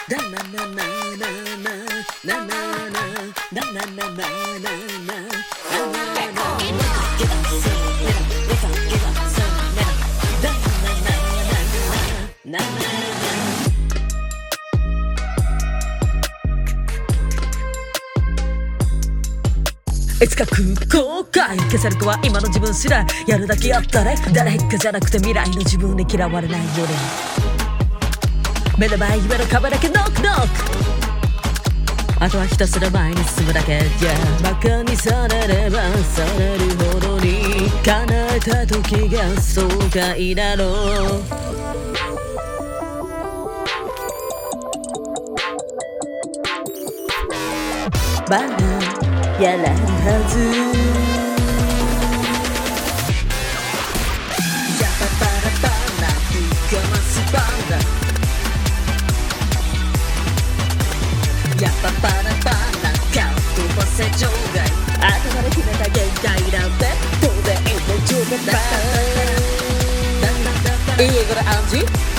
いつか後悔消せるかは今の自分次第やるだけやったれ誰かじゃなくて未来の自分に嫌われないように目の前夢の壁だけノックノックあとはひたすら前に進むだけじゃ馬鹿にされればされるほどに叶えた時が爽快だろうまだやられるはずヤババラバラ吹かますバラヤババラバラかっ飛ばせ場外頭で決めた限界なんて当然以上十分だいい笑顔暗示